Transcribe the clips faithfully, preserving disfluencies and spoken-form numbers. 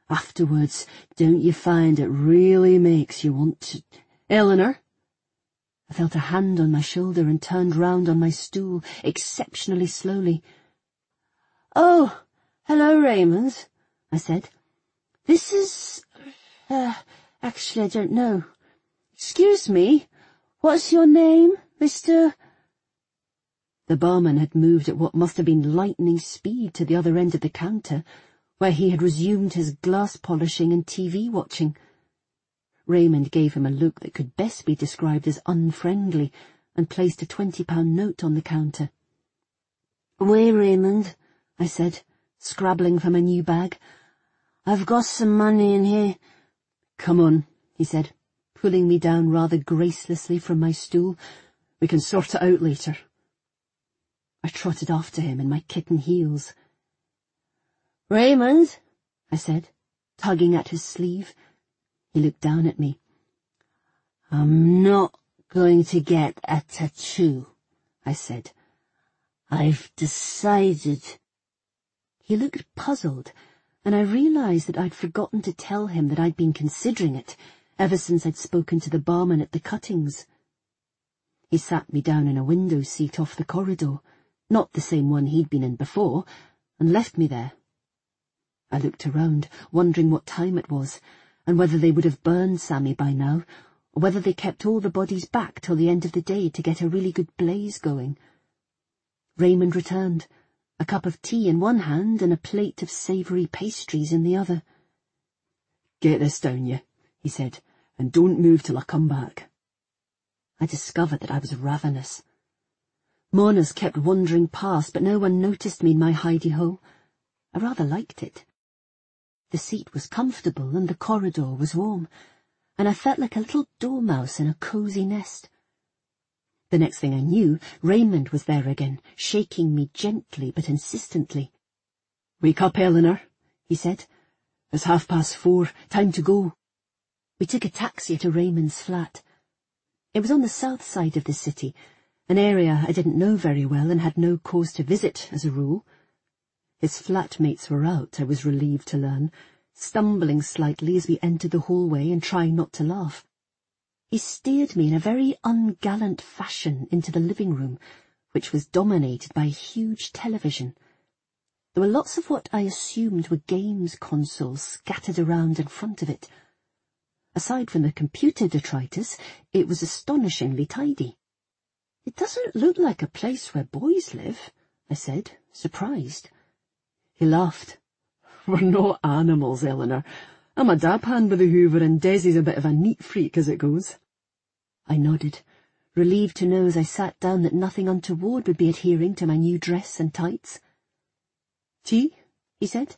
Afterwards, don't you find it really makes you want to... Eleanor? I felt a hand on my shoulder and turned round on my stool, exceptionally slowly. "Oh, hello, Raymond," I said. "This is... Uh, actually, I don't know. Excuse me, what's your name, Mister... The barman had moved at what must have been lightning speed to the other end of the counter, where he had resumed his glass polishing and T V watching. Raymond gave him a look that could best be described as unfriendly, and placed a twenty-pound note on the counter. "Wait, Raymond," I said, scrabbling from a new bag. "I've got some money in here." "Come on," he said, pulling me down rather gracelessly from my stool. "We can sort it out later." I trotted after him in my kitten heels. "Raymond," I said, tugging at his sleeve. He looked down at me. "I'm not going to get a tattoo," I said. "I've decided." He looked puzzled, and I realized that I'd forgotten to tell him that I'd been considering it ever since I'd spoken to the barman at the cuttings. He sat me down in a window seat off the corridor, not the same one he'd been in before, and left me there. I looked around, wondering what time it was, and whether they would have burned Sammy by now, or whether they kept all the bodies back till the end of the day to get a really good blaze going. Raymond returned, a cup of tea in one hand and a plate of savoury pastries in the other. "Get this down, you," he said, "and don't move till I come back." I discovered that I was ravenous. Mourners kept wandering past, but no one noticed me in my hidey-hole. I rather liked it. The seat was comfortable and the corridor was warm, and I felt like a little dormouse in a cosy nest. The next thing I knew, Raymond was there again, shaking me gently but insistently. "Wake up, Eleanor," he said. "It's half past four. Time to go." We took a taxi to Raymond's flat. It was on the south side of the city, an area I didn't know very well and had no cause to visit, as a rule. His flatmates were out, I was relieved to learn, stumbling slightly as we entered the hallway and trying not to laugh. He steered me in a very ungallant fashion into the living room, which was dominated by a huge television. There were lots of what I assumed were games consoles scattered around in front of it. Aside from the computer detritus, it was astonishingly tidy. "It doesn't look like a place where boys live," I said, surprised. He laughed. "We're not animals, Eleanor. I'm a dab hand with the hoover, and Desi's a bit of a neat freak as it goes." I nodded, relieved to know as I sat down that nothing untoward would be adhering to my new dress and tights. "Tea?" he said.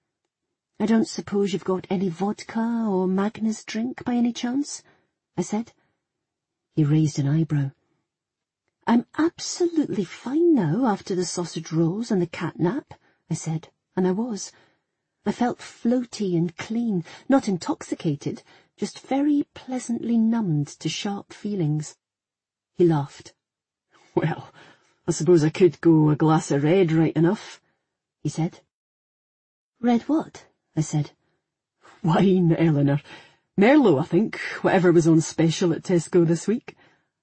"I don't suppose you've got any vodka or Magnus drink by any chance?" I said. He raised an eyebrow. "I'm absolutely fine now after the sausage rolls and the catnap," I said, and I was. I felt floaty and clean, not intoxicated, just very pleasantly numbed to sharp feelings. He laughed. "Well, I suppose I could go a glass of red right enough," he said. "Red what?" I said. "Wine, Eleanor. Merlot, I think, whatever was on special at Tesco this week."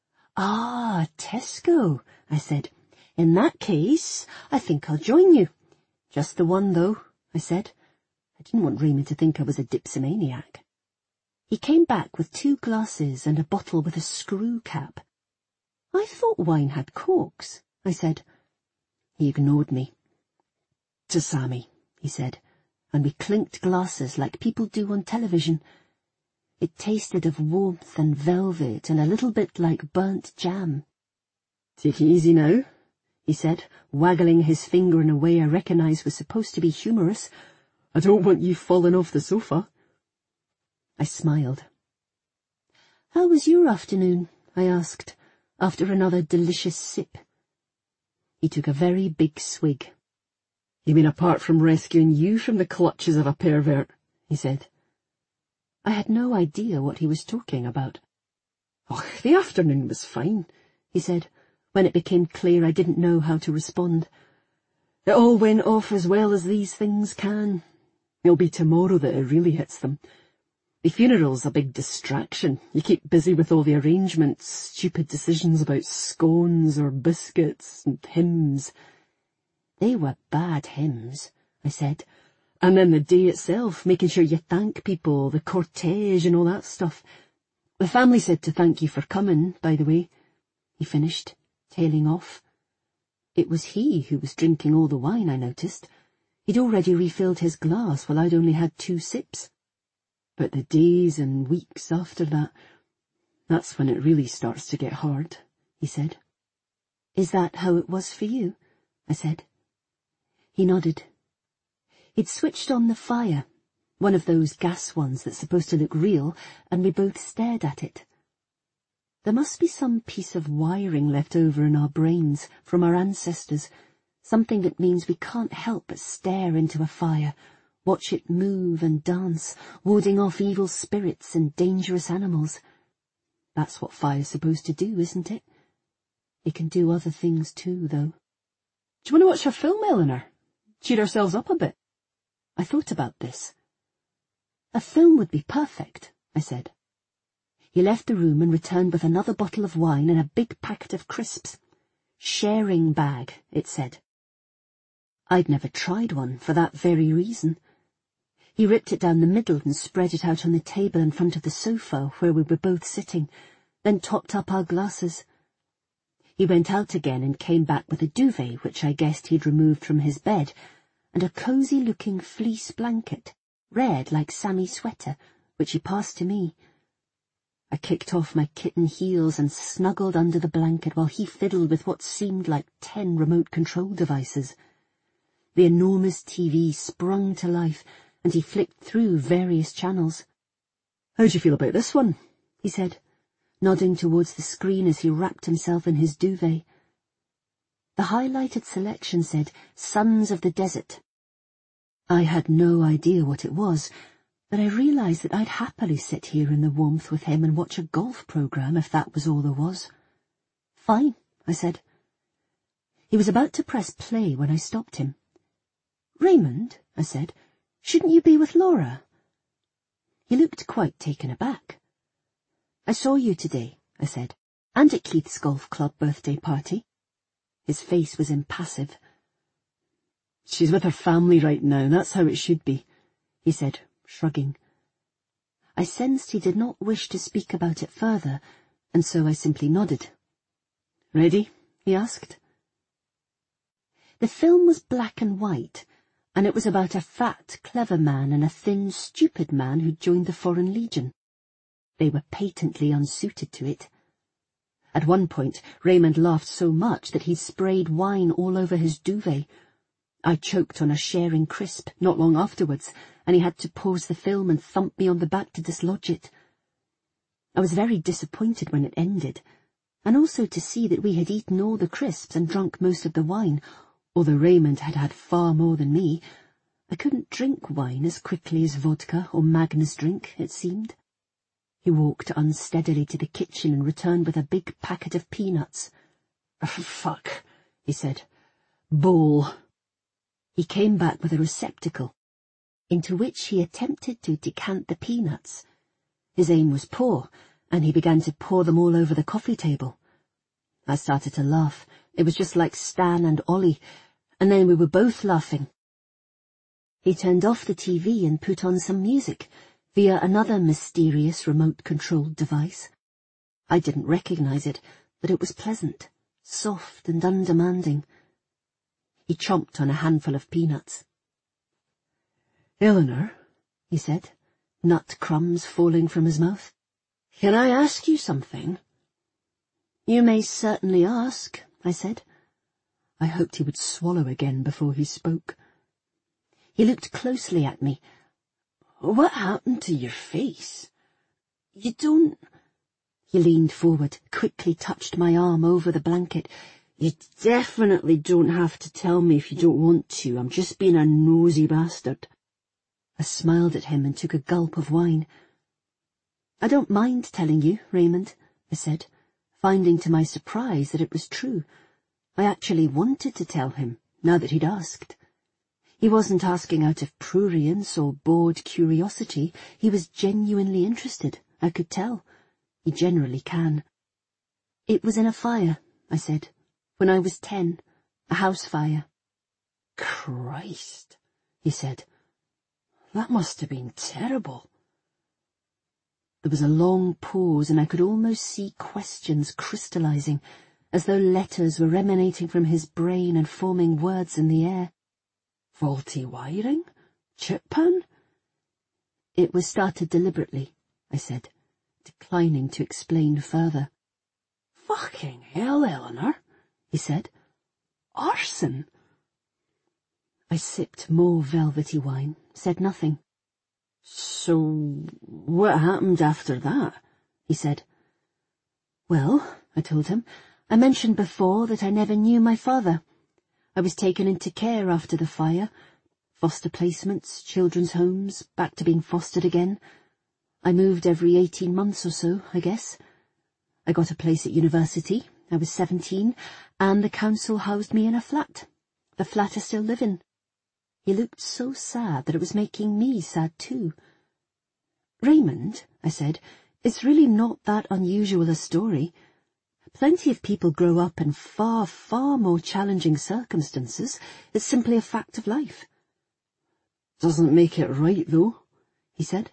"Ah, Tesco," I said. "In that case, I think I'll join you. Just the one, though," I said. I didn't want Raymond to think I was a dipsomaniac. He came back with two glasses and a bottle with a screw cap. "I thought wine had corks," I said. He ignored me. "To Sammy," he said, and we clinked glasses like people do on television. It tasted of warmth and velvet and a little bit like burnt jam. "Take it easy now," he said, waggling his finger in a way I recognised was supposed to be humorous. "I don't want you falling off the sofa." I smiled. "How was your afternoon?" I asked, after another delicious sip. He took a very big swig. "You mean apart from rescuing you from the clutches of a pervert?" he said. I had no idea what he was talking about. "Oh, the afternoon was fine," he said, when it became clear I didn't know how to respond. "It all went off as well as these things can. It'll be tomorrow that it really hits them. The funeral's a big distraction. You keep busy with all the arrangements, stupid decisions about scones or biscuits, and hymns. They were bad hymns, I said. And then the day itself, making sure you thank people, the cortege and all that stuff. The family said to thank you for coming, by the way, he finished, tailing off. It was he who was drinking all the wine, I noticed. He'd already refilled his glass while I'd only had two sips. But the days and weeks after that, that's when it really starts to get hard, he said. Is that how it was for you? I said. He nodded. He'd switched on the fire, one of those gas ones that's supposed to look real, and we both stared at it. There must be some piece of wiring left over in our brains from our ancestors, something that means we can't help but stare into a fire, watch it move and dance, warding off evil spirits and dangerous animals. That's what fire's supposed to do, isn't it? It can do other things too, though. Do you want to watch a film, Eleanor? Cheer ourselves up a bit. I thought about this. A film would be perfect, I said. He left the room and returned with another bottle of wine and a big packet of crisps. Sharing bag, it said. I'd never tried one for that very reason. He ripped it down the middle and spread it out on the table in front of the sofa where we were both sitting, then topped up our glasses. He went out again and came back with a duvet, which I guessed he'd removed from his bed, and a cosy-looking fleece blanket, red like Sammy's sweater, which he passed to me. I kicked off my kitten heels and snuggled under the blanket while he fiddled with what seemed like ten remote control devices. The enormous T V sprung to life, and he flicked through various channels. "How do you feel about this one?" he said, nodding towards the screen as he wrapped himself in his duvet. The highlighted selection said, Sons of the Desert. I had no idea what it was, but I realised that I'd happily sit here in the warmth with him and watch a golf programme if that was all there was. Fine, I said. He was about to press play when I stopped him. Raymond, I said, shouldn't you be with Laura? He looked quite taken aback. I saw you today, I said, and at Keith's golf club birthday party. His face was impassive. She's with her family right now, that's how it should be, he said, shrugging. I sensed he did not wish to speak about it further, and so I simply nodded. Ready? He asked. The film was black and white, and it was about a fat, clever man and a thin, stupid man who'd joined the Foreign Legion. They were patently unsuited to it. At one point, Raymond laughed so much that he sprayed wine all over his duvet. I choked on a sharing crisp not long afterwards, and he had to pause the film and thump me on the back to dislodge it. I was very disappointed when it ended, and also to see that we had eaten all the crisps and drunk most of the wine, although Raymond had had far more than me. I couldn't drink wine as quickly as vodka or Magnus drink, it seemed. He walked unsteadily to the kitchen and returned with a big packet of peanuts. Fuck, he said. Bowl. He came back with a receptacle, into which he attempted to decant the peanuts. His aim was poor, and he began to pour them all over the coffee table. I started to laugh. It was just like Stan and Ollie, and then we were both laughing. He turned off the T V and put on some music, via another mysterious remote-controlled device. I didn't recognize it, but it was pleasant, soft and undemanding. He chomped on a handful of peanuts. Eleanor, he said, nut crumbs falling from his mouth, can I ask you something? You may certainly ask, I said. I hoped he would swallow again before he spoke. He looked closely at me. What happened to your face? You don't... He leaned forward, quickly touched my arm over the blanket. You definitely don't have to tell me if you don't want to. I'm just being a nosy bastard. I smiled at him and took a gulp of wine. I don't mind telling you, Raymond, I said, finding to my surprise that it was true. I actually wanted to tell him, now that he'd asked. He wasn't asking out of prurience or bored curiosity. He was genuinely interested, I could tell. He generally can. It was in a fire, I said, when I was ten, a house fire. Christ, he said. That must have been terrible. There was a long pause, and I could almost see questions crystallizing, as though letters were emanating from his brain and forming words in the air. Faulty wiring? Chip pan? It was started deliberately, I said, declining to explain further. Fucking hell, Eleanor, he said. Arson. I sipped more velvety wine, said nothing. So, what happened after that? He said. Well, I told him, I mentioned before that I never knew my father. I was taken into care after the fire. Foster placements, children's homes, back to being fostered again. I moved every eighteen months or so, I guess. I got a place at university. I was seventeen, and the council housed me in a flat. The flat I still live in. He looked so sad that it was making me sad too. Raymond, I said, it's really not that unusual a story. Plenty of people grow up in far, far more challenging circumstances. It's simply a fact of life. Doesn't make it right, though, he said.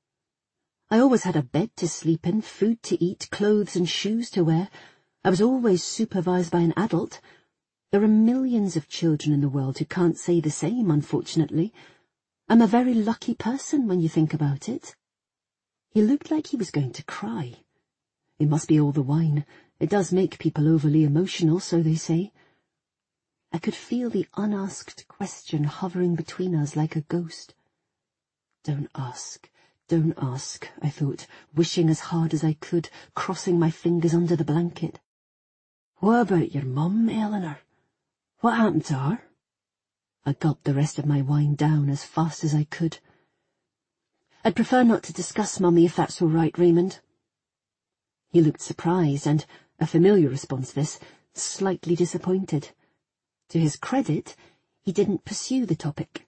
I always had a bed to sleep in, food to eat, clothes and shoes to wear. I was always supervised by an adult. There are millions of children in the world who can't say the same, unfortunately. I'm a very lucky person when you think about it. He looked like he was going to cry. It must be all the wine. It does make people overly emotional, so they say. I could feel the unasked question hovering between us like a ghost. Don't ask, don't ask, I thought, wishing as hard as I could, crossing my fingers under the blanket. What about your mum, Eleanor? What happened to her? I gulped the rest of my wine down as fast as I could. I'd prefer not to discuss Mummy if that's all right, Raymond. He looked surprised and, a familiar response this, slightly disappointed. To his credit, he didn't pursue the topic.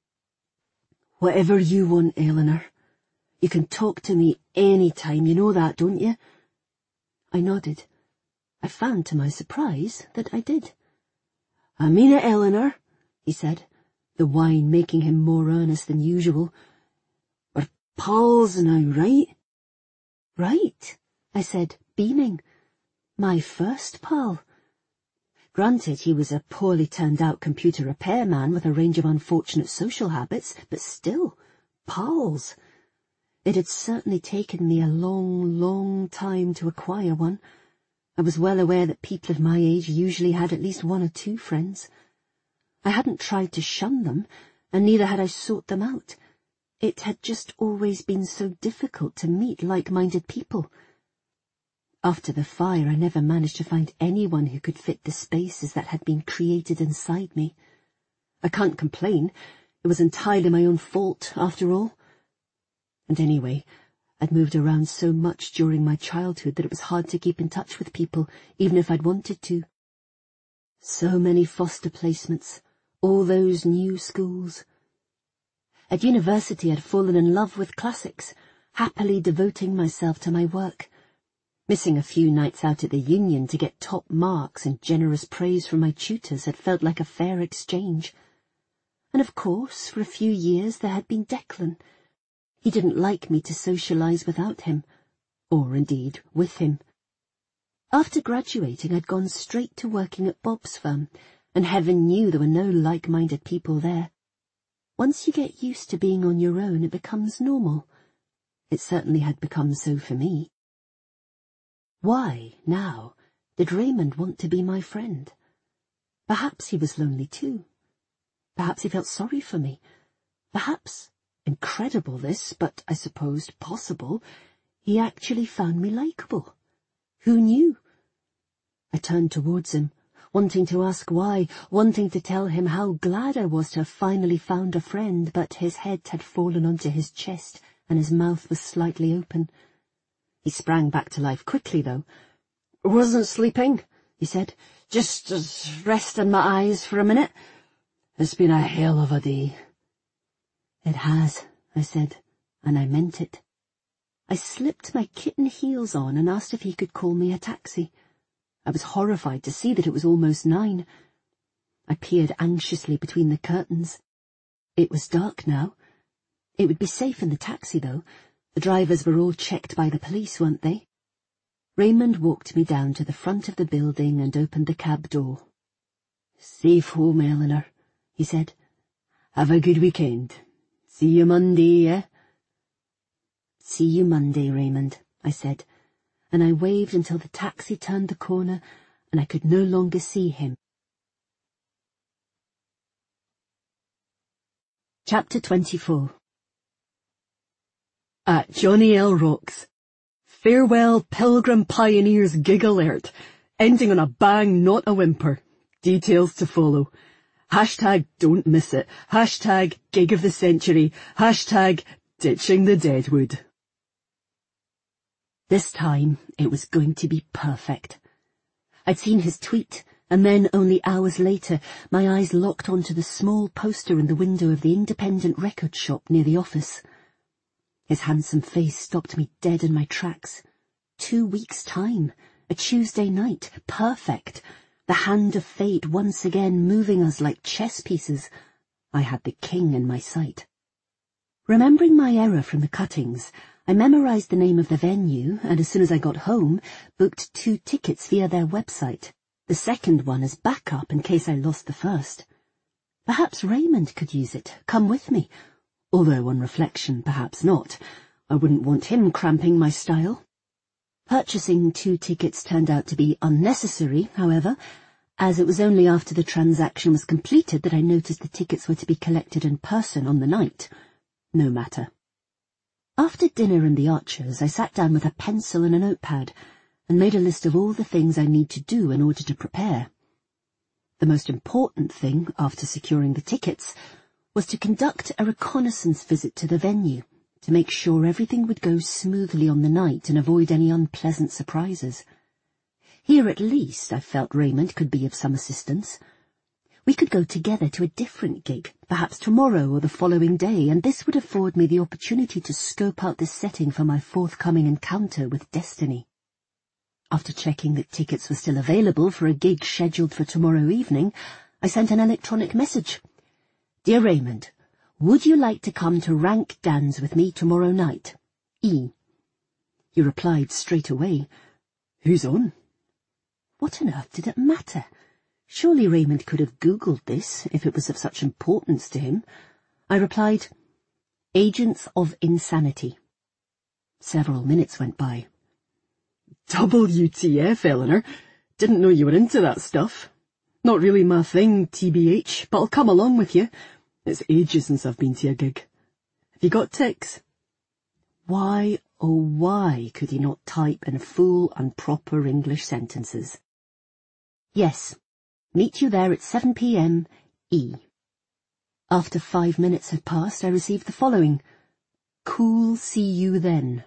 Whatever you want, Eleanor. You can talk to me any time, you know that, don't you? I nodded. I found to my surprise that I did. I mean it, Eleanor, he said, the wine making him more earnest than usual. We're pals now, right? Right, I said, beaming. My first pal. Granted, he was a poorly turned-out computer repairman with a range of unfortunate social habits, but still, pals. It had certainly taken me a long, long time to acquire one. I was well aware that people of my age usually had at least one or two friends. I hadn't tried to shun them, and neither had I sought them out. It had just always been so difficult to meet like-minded people. After the fire, I never managed to find anyone who could fit the spaces that had been created inside me. I can't complain. It was entirely my own fault, after all. And anyway, I'd moved around so much during my childhood that it was hard to keep in touch with people, even if I'd wanted to. So many foster placements, all those new schools. At university I'd fallen in love with classics, happily devoting myself to my work. Missing a few nights out at the Union to get top marks and generous praise from my tutors had felt like a fair exchange. And of course, for a few years there had been Declan. He didn't like me to socialise without him, or indeed with him. After graduating I'd gone straight to working at Bob's firm, and heaven knew there were no like-minded people there. Once you get used to being on your own, it becomes normal. It certainly had become so for me. Why, now, did Raymond want to be my friend? Perhaps he was lonely too. Perhaps he felt sorry for me. Perhaps, incredible this, but I supposed possible, he actually found me likeable. Who knew? I turned towards him, wanting to ask why, wanting to tell him how glad I was to have finally found a friend, but his head had fallen onto his chest and his mouth was slightly open. He sprang back to life quickly, though. "Wasn't sleeping," he said. "Just, just resting my eyes for a minute. It's been a hell of a day. It has, I said, and I meant it. I slipped my kitten heels on and asked if he could call me a taxi. I was horrified to see that it was almost nine. I peered anxiously between the curtains. It was dark now. It would be safe in the taxi, though. The drivers were all checked by the police, weren't they? Raymond walked me down to the front of the building and opened the cab door. "Safe home, Eleanor," he said. "Have a good weekend. See you Monday, eh?" "See you Monday, Raymond," I said, and I waved until the taxi turned the corner and I could no longer see him. Chapter twenty-four. At Johnny L. Rocks. Farewell Pilgrim Pioneers gig alert. Ending on a bang, not a whimper. Details to follow. Hashtag don't miss it. Hashtag gig of the century. Hashtag ditching the deadwood. This time it was going to be perfect. I'd seen his tweet, and then only hours later my eyes locked onto the small poster in the window of the independent record shop near the office. His handsome face stopped me dead in my tracks. Two weeks' time, a Tuesday night, perfect. The hand of fate once again moving us like chess pieces. I had the king in my sight. Remembering my error from the cuttings, I memorized the name of the venue and as soon as I got home, booked two tickets via their website, the second one as backup in case I lost the first. Perhaps Raymond could use it, come with me, although on reflection perhaps not. I wouldn't want him cramping my style. Purchasing two tickets turned out to be unnecessary, however, as it was only after the transaction was completed that I noticed the tickets were to be collected in person on the night. No matter. After dinner in the Archers, I sat down with a pencil and a notepad and made a list of all the things I need to do in order to prepare. The most important thing, after securing the tickets, was to conduct a reconnaissance visit to the venue, to make sure everything would go smoothly on the night and avoid any unpleasant surprises. Here at least I felt Raymond could be of some assistance. We could go together to a different gig, perhaps tomorrow or the following day, and this would afford me the opportunity to scope out the setting for my forthcoming encounter with destiny. After checking that tickets were still available for a gig scheduled for tomorrow evening, I sent an electronic message. "Dear Raymond, would you like to come to Rank Dan's with me tomorrow night? E." He replied straight away. "Who's on?" What on earth did it matter? Surely Raymond could have Googled this, if it was of such importance to him. I replied, "Agents of Insanity." Several minutes went by. W T F, Eleanor. Didn't know you were into that stuff. Not really my thing, T B H, but I'll come along with you. It's ages since I've been to a gig. Have you got tics? Why, oh why could he not type in full and proper English sentences? Yes. Meet you there at seven p m E. After five minutes had passed, I received the following. Cool, see you then.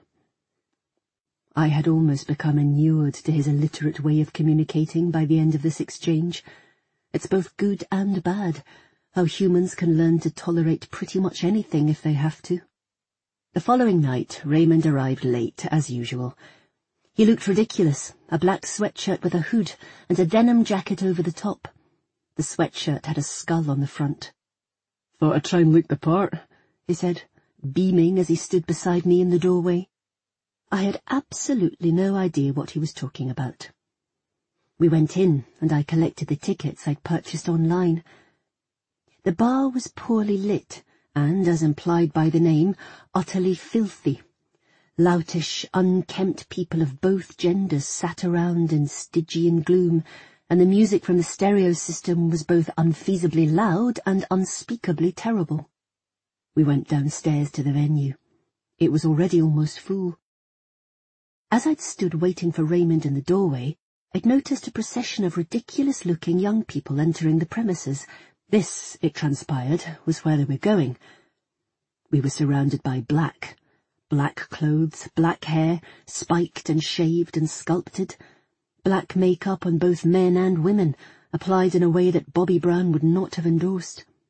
I had almost become inured to his illiterate way of communicating by the end of this exchange. It's both good and bad, how humans can learn to tolerate pretty much anything if they have to. The following night, Raymond arrived late, as usual. He looked ridiculous, a black sweatshirt with a hood and a denim jacket over the top. The sweatshirt had a skull on the front. "Thought I'd try and look the part," he said, beaming as he stood beside me in the doorway. I had absolutely no idea what he was talking about. We went in, and I collected the tickets I'd purchased online. The bar was poorly lit, and, as implied by the name, utterly filthy. Loutish, unkempt people of both genders sat around in Stygian gloom, and the music from the stereo system was both unfeasibly loud and unspeakably terrible. We went downstairs to the venue. It was already almost full. As I'd stood waiting for Raymond in the doorway, I'd noticed a procession of ridiculous-looking young people entering the premises. This, it transpired, was where they were going. We were surrounded by black. Black clothes, black hair, spiked and shaved and sculpted. Black makeup on both men and women, applied in a way that Bobby Brown would not have endorsed.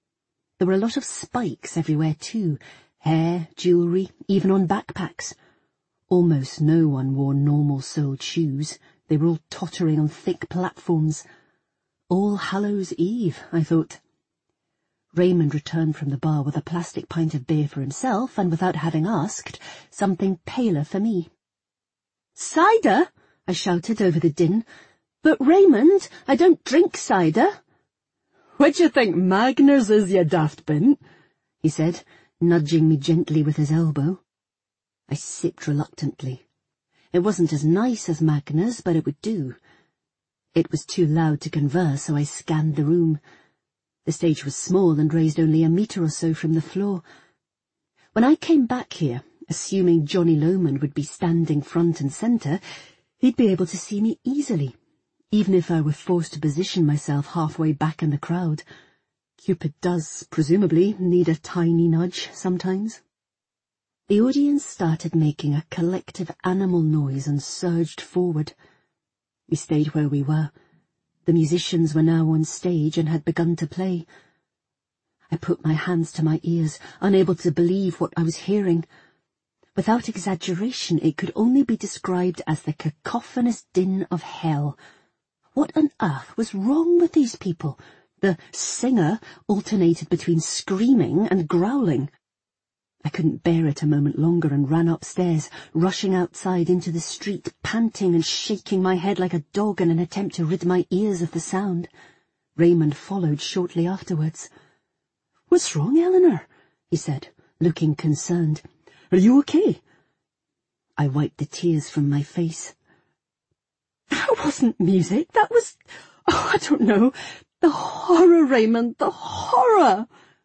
There were a lot of spikes everywhere too, hair, jewellery, even on backpacks. Almost no one wore normal-soled shoes. They were all tottering on thick platforms. All Hallows' Eve, I thought. Raymond returned from the bar with a plastic pint of beer for himself, and without having asked, something paler for me. "Cider!" I shouted over the din. "But Raymond, I don't drink cider." "What do you think Magners is, you daft bint?" he said, nudging me gently with his elbow. I sipped reluctantly. It wasn't as nice as Magners, but it would do. It was too loud to converse, so I scanned the room. The stage was small and raised only a metre or so from the floor. When I came back here, assuming Johnny Loman would be standing front and centre, he'd be able to see me easily, even if I were forced to position myself halfway back in the crowd. Cupid does, presumably, need a tiny nudge sometimes. The audience started making a collective animal noise and surged forward. We stayed where we were. The musicians were now on stage and had begun to play. I put my hands to my ears, unable to believe what I was hearing. Without exaggeration, it could only be described as the cacophonous din of hell. What on earth was wrong with these people? The singer alternated between screaming and growling. I couldn't bear it a moment longer and ran upstairs, rushing outside into the street, panting and shaking my head like a dog in an attempt to rid my ears of the sound. Raymond followed shortly afterwards. "What's wrong, Eleanor?" he said, looking concerned. "Are you okay?" I wiped the tears from my face. "That wasn't music, that was... oh, I don't know. The horror, Raymond, the horror!"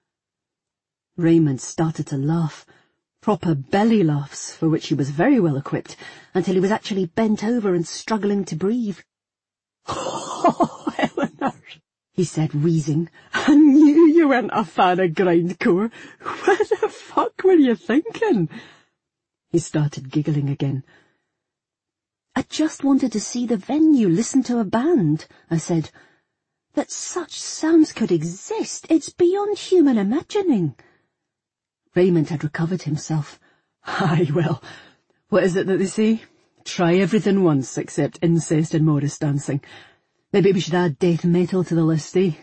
Raymond started to laugh, proper belly laughs, for which he was very well equipped, until he was actually bent over and struggling to breathe. "Oh, Eleanor," he said, wheezing, "I knew you weren't a fan of grindcore. What the fuck were you thinking?" He started giggling again. "I just wanted to see the venue, listen to a band," I said. "That such sounds could exist, it's beyond human imagining." Raymond had recovered himself. "Aye, well, what is it that they say? Try everything once except incest and Morris dancing. Maybe we should add death metal to the list, eh?"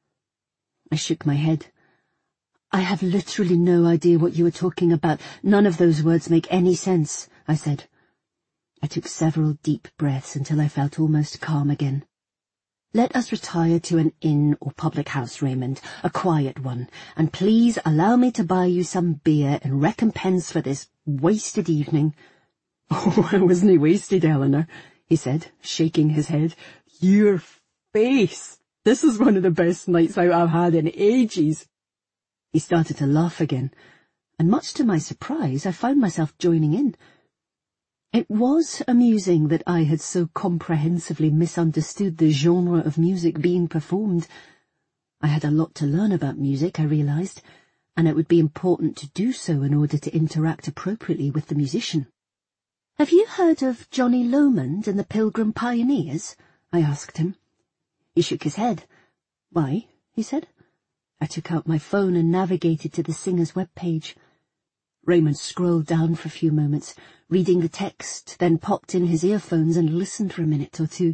I shook my head. "I have literally no idea what you were talking about. None of those words make any sense," I said. I took several deep breaths until I felt almost calm again. "Let us retire to an inn or public house, Raymond, a quiet one, and please allow me to buy you some beer in recompense for this wasted evening." "Oh, I wasn't wasted, Eleanor," he said, shaking his head. "Your face! This is one of the best nights out I've had in ages." He started to laugh again, and much to my surprise, I found myself joining in. It was amusing that I had so comprehensively misunderstood the genre of music being performed. I had a lot to learn about music, I realised, and it would be important to do so in order to interact appropriately with the musician. "Have you heard of Johnny Lomond and the Pilgrim Pioneers?" I asked him. He shook his head. "Why?" he said. I took out my phone and navigated to the singer's web page. Raymond scrolled down for a few moments, reading the text, then popped in his earphones and listened for a minute or two.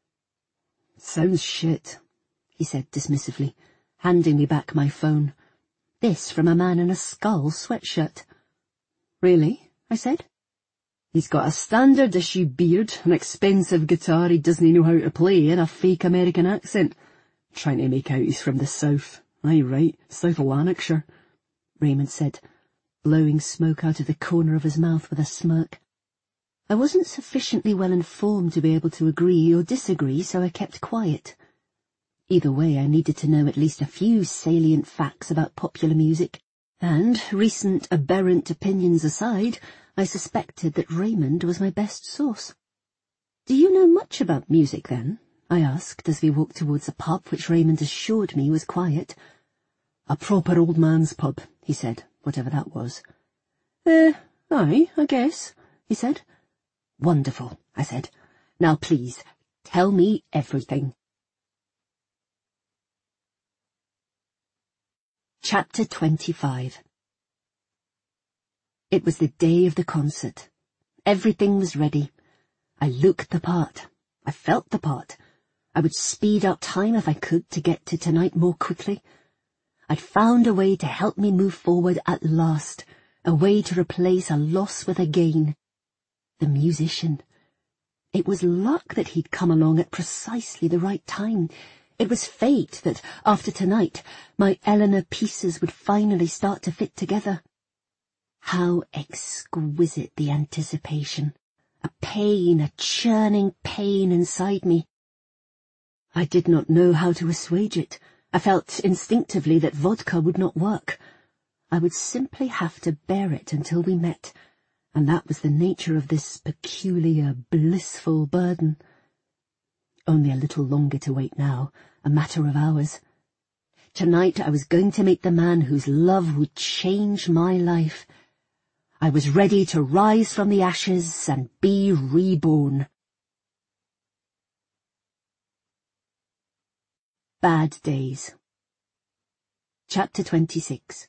"Sounds shit," he said dismissively, handing me back my phone. This from a man in a skull sweatshirt. "Really?" I said. "He's got a standard issue beard, an expensive guitar he doesn't know how to play, and a fake American accent. Trying to make out he's from the south. Aye, right, South Lanarkshire," Raymond said, blowing smoke out of the corner of his mouth with a smirk. I wasn't sufficiently well informed to be able to agree or disagree, so I kept quiet. Either way, I needed to know at least a few salient facts about popular music, and, recent aberrant opinions aside, I suspected that Raymond was my best source. "Do you know much about music, then?" I asked as we walked towards a pub which Raymond assured me was quiet. "A proper old man's pub," he said, whatever that was. Eh, aye, I guess," he said. "Wonderful," I said. "Now please, tell me everything." Chapter twenty-five. It was the day of the concert. Everything was ready. I looked the part. I felt the part. I would speed up time if I could to get to tonight more quickly. I'd found a way to help me move forward at last, a way to replace a loss with a gain. The musician. It was luck that he'd come along at precisely the right time. It was fate that, after tonight, my Eleanor pieces would finally start to fit together. How exquisite the anticipation. A pain, a churning pain inside me. I did not know how to assuage it. I felt instinctively that vodka would not work. I would simply have to bear it until we met, and that was the nature of this peculiar, blissful burden. Only a little longer to wait now, a matter of hours. Tonight I was going to meet the man whose love would change my life. I was ready to rise from the ashes and be reborn. Bad Days. Chapter twenty-six.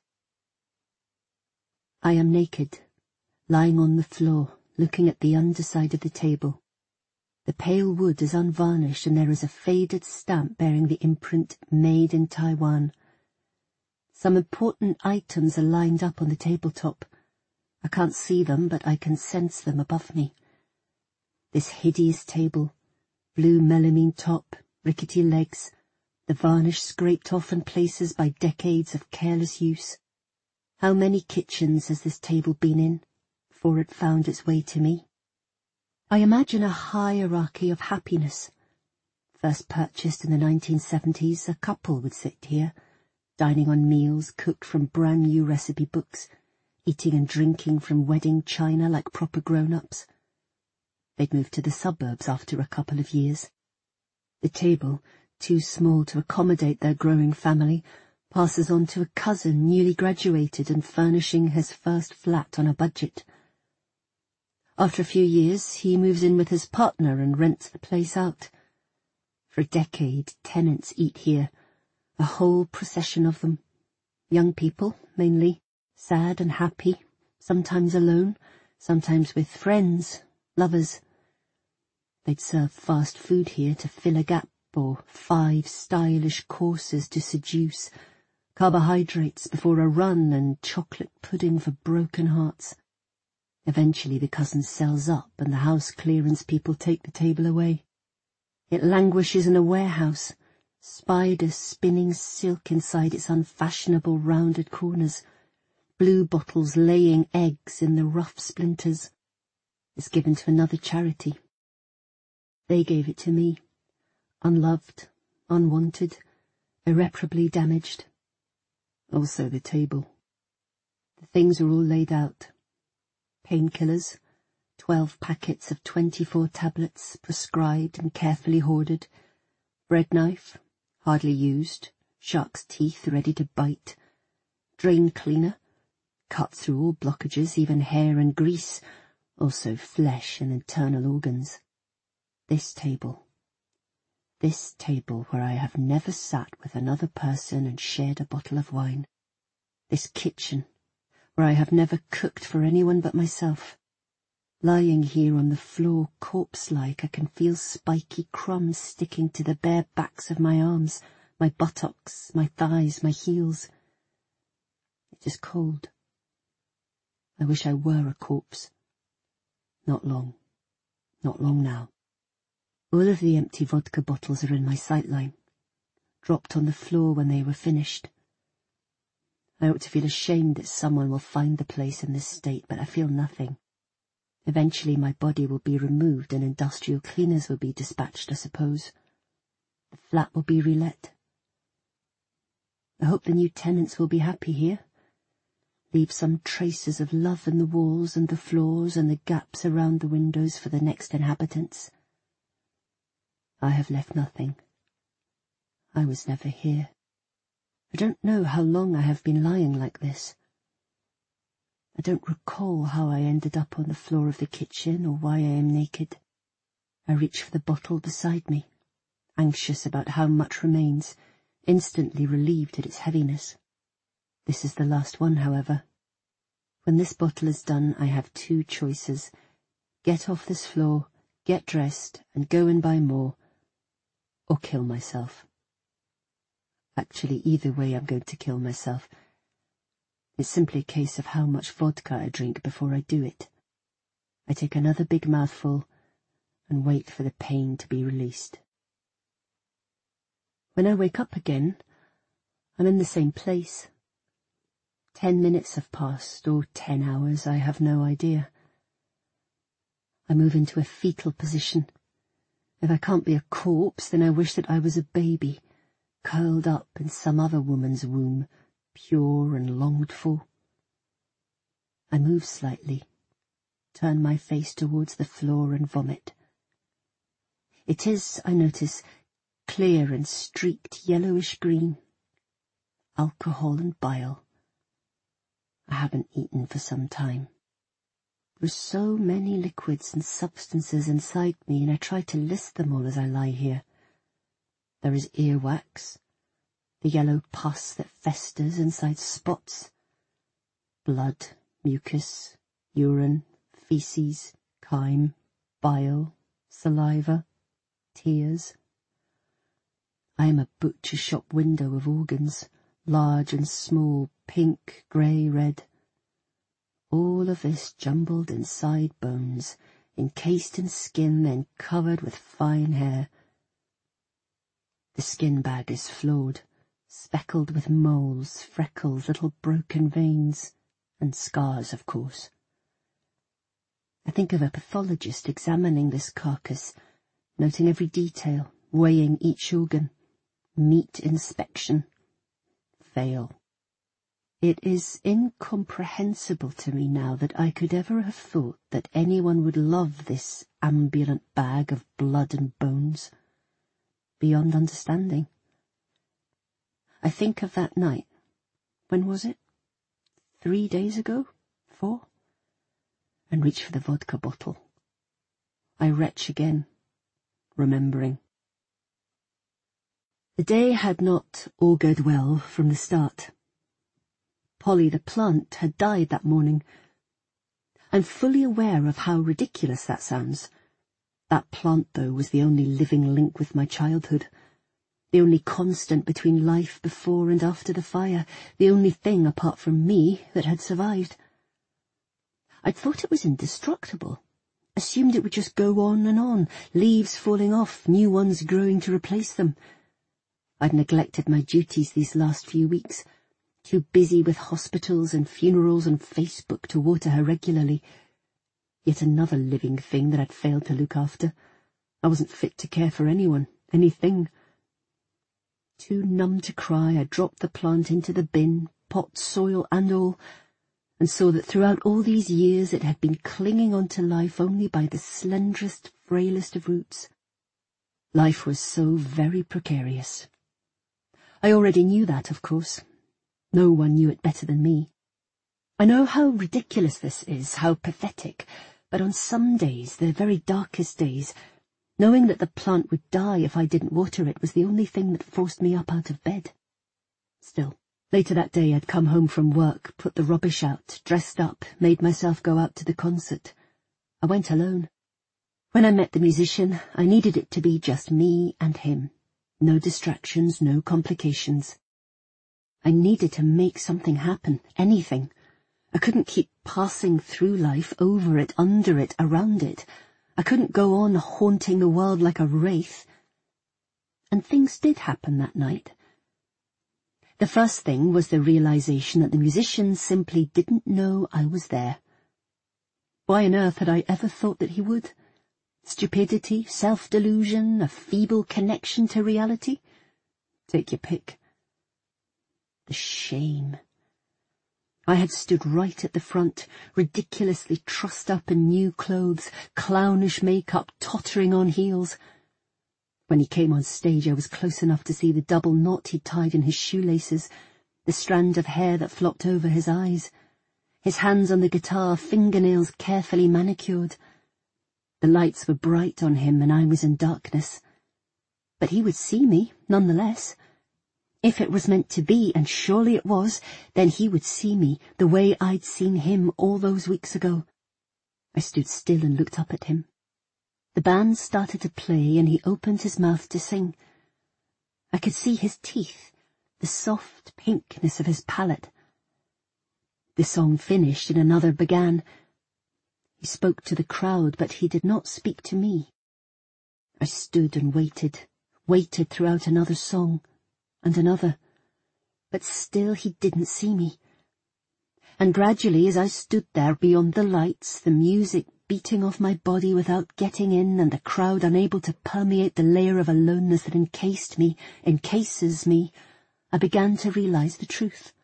I am naked, lying on the floor, looking at the underside of the table. The pale wood is unvarnished and there is a faded stamp bearing the imprint Made in Taiwan. Some important items are lined up on the tabletop. I can't see them, but I can sense them above me. This hideous table, blue melamine top, rickety legs, the varnish scraped off in places by decades of careless use. How many kitchens has this table been in before it found its way to me? I imagine a hierarchy of happiness. First purchased in the nineteen seventies, a couple would sit here, dining on meals cooked from brand new recipe books, eating and drinking from wedding china like proper grown-ups. They'd moved to the suburbs after a couple of years. The table, too small to accommodate their growing family, passes on to a cousin newly graduated and furnishing his first flat on a budget. After a few years, he moves in with his partner and rents the place out. For a decade, tenants eat here, a whole procession of them. Young people, mainly, sad and happy, sometimes alone, sometimes with friends, lovers. They'd serve fast food here to fill a gap, or five stylish courses to seduce, carbohydrates before a run and chocolate pudding for broken hearts. Eventually the cousin sells up and the house clearance people take the table away. It languishes in a warehouse, spiders spinning silk inside its unfashionable rounded corners, blue bottles laying eggs in the rough splinters. It's given to another charity. They gave it to me, unloved, unwanted, irreparably damaged. Also the table. The things are all laid out. Painkillers, twelve packets of twenty-four tablets, prescribed and carefully hoarded, bread knife, hardly used, shark's teeth ready to bite, drain cleaner, cut through all blockages, even hair and grease, also flesh and internal organs. This table. This table where I have never sat with another person and shared a bottle of wine. This kitchen, where I have never cooked for anyone but myself. Lying here on the floor corpse-like, I can feel spiky crumbs sticking to the bare backs of my arms, my buttocks, my thighs, my heels. It is cold. I wish I were a corpse. Not long. Not long now. All of the empty vodka bottles are in my sightline, dropped on the floor when they were finished. I ought to feel ashamed that someone will find the place in this state, but I feel nothing. Eventually my body will be removed and industrial cleaners will be dispatched, I suppose. The flat will be relet. I hope the new tenants will be happy here. Leave some traces of love in the walls and the floors and the gaps around the windows for the next inhabitants. I have left nothing. I was never here. I don't know how long I have been lying like this. I don't recall how I ended up on the floor of the kitchen or why I am naked. I reach for the bottle beside me, anxious about how much remains, instantly relieved at its heaviness. This is the last one, however. When this bottle is done, I have two choices. Get off this floor, get dressed, and go and buy more, or kill myself. Actually, either way I'm going to kill myself. It's simply a case of how much vodka I drink before I do it. I take another big mouthful and wait for the pain to be released. When I wake up again, I'm in the same place. Ten minutes have passed, or ten hours, I have no idea. I move into a fetal position. If I can't be a corpse, then I wish that I was a baby, curled up in some other woman's womb, pure and longed for. I move slightly, turn my face towards the floor and vomit. It is, I notice, clear and streaked yellowish green. Alcohol and bile. I haven't eaten for some time. There are so many liquids and substances inside me, and I try to list them all as I lie here. There is earwax, the yellow pus that festers inside spots, blood, mucus, urine, feces, chyme, bile, saliva, tears. I am a butcher shop window of organs, large and small, pink, grey, red. All of this jumbled inside bones, encased in skin, then covered with fine hair. The skin bag is flawed, speckled with moles, freckles, little broken veins, and scars, of course. I think of a pathologist examining this carcass, noting every detail, weighing each organ. Meat inspection. Fail. It is incomprehensible to me now that I could ever have thought that anyone would love this ambulant bag of blood and bones. Beyond understanding. I think of that night. When was it? Three days ago? Four? And reach for the vodka bottle. I retch again, remembering. The day had not augured well from the start. Polly the plant had died that morning. I'm fully aware of how ridiculous that sounds. That plant, though, was the only living link with my childhood, the only constant between life before and after the fire, the only thing apart from me that had survived. I'd thought it was indestructible, assumed it would just go on and on, leaves falling off, new ones growing to replace them. I'd neglected my duties these last few weeks, too busy with hospitals and funerals and Facebook to water her regularly. Yet another living thing that I'd failed to look after. I wasn't fit to care for anyone, anything. Too numb to cry, I dropped the plant into the bin, pot, soil and all, and saw that throughout all these years it had been clinging on to life only by the slenderest, frailest of roots. Life was so very precarious. I already knew that, of course. No one knew it better than me. I know how ridiculous this is, how pathetic, but on some days, the very darkest days, knowing that the plant would die if I didn't water it was the only thing that forced me up out of bed. Still, later that day I'd come home from work, put the rubbish out, dressed up, made myself go out to the concert. I went alone. When I met the musician, I needed it to be just me and him. No distractions, no complications. I needed to make something happen, anything. I couldn't keep passing through life, over it, under it, around it. I couldn't go on haunting the world like a wraith. And things did happen that night. The first thing was the realization that the musician simply didn't know I was there. Why on earth had I ever thought that he would? Stupidity, self-delusion, a feeble connection to reality? Take your pick. The shame. I had stood right at the front, ridiculously trussed up in new clothes, clownish makeup, tottering on heels. When he came on stage, I was close enough to see the double knot he'd tied in his shoelaces, the strand of hair that flopped over his eyes, his hands on the guitar, fingernails carefully manicured. The lights were bright on him and I was in darkness. But he would see me, nonetheless. If it was meant to be, and surely it was, then he would see me the way I'd seen him all those weeks ago. I stood still and looked up at him. The band started to play and he opened his mouth to sing. I could see his teeth, the soft pinkness of his palate. The song finished and another began. He spoke to the crowd, but he did not speak to me. I stood and waited, waited throughout another song, and another, but still he didn't see me. And gradually, as I stood there beyond the lights, the music beating off my body without getting in, and the crowd unable to permeate the layer of aloneness that encased me, encases me, I began to realize the truth.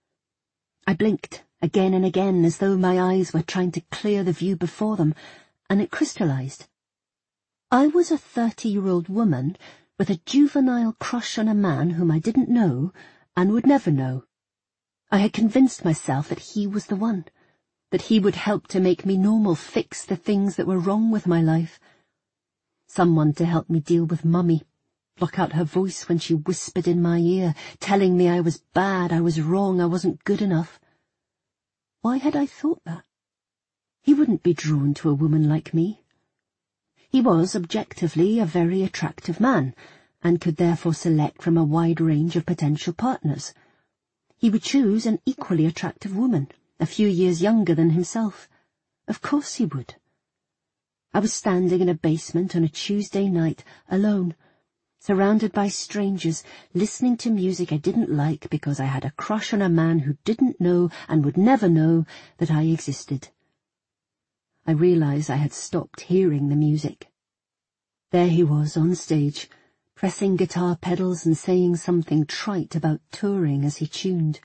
I blinked again and again as though my eyes were trying to clear the view before them, and it crystallized. I was a thirty-year-old woman with a juvenile crush on a man whom I didn't know and would never know. I had convinced myself that he was the one, that he would help to make me normal, fix the things that were wrong with my life. Someone to help me deal with Mummy, block out her voice when she whispered in my ear, telling me I was bad, I was wrong, I wasn't good enough. Why had I thought that? He wouldn't be drawn to a woman like me. He was, objectively, a very attractive man, and could therefore select from a wide range of potential partners. He would choose an equally attractive woman, a few years younger than himself. Of course he would. I was standing in a basement on a Tuesday night, alone, surrounded by strangers, listening to music I didn't like because I had a crush on a man who didn't know and would never know that I existed. I realized I had stopped hearing the music. There he was on stage, pressing guitar pedals and saying something trite about touring as he tuned.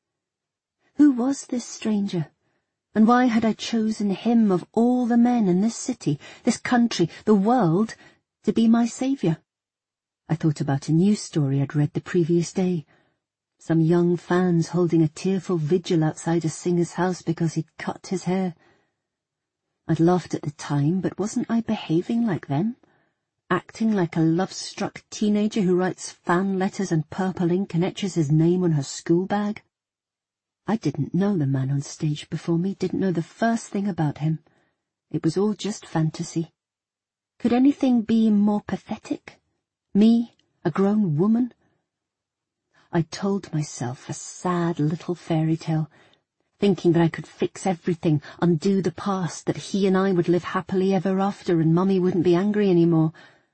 Who was this stranger, and why had I chosen him of all the men in this city, this country, the world, to be my saviour? I thought about a news story I'd read the previous day. Some young fans holding a tearful vigil outside a singer's house because he'd cut his hair. I'd laughed at the time, but wasn't I behaving like them? Acting like a love-struck teenager who writes fan letters and purple ink and etches his name on her school bag? I didn't know the man on stage before me, didn't know the first thing about him. It was all just fantasy. Could anything be more pathetic? Me, a grown woman? I told myself a sad little fairy tale, thinking that I could fix everything, undo the past, that he and I would live happily ever after and Mummy wouldn't be angry any more.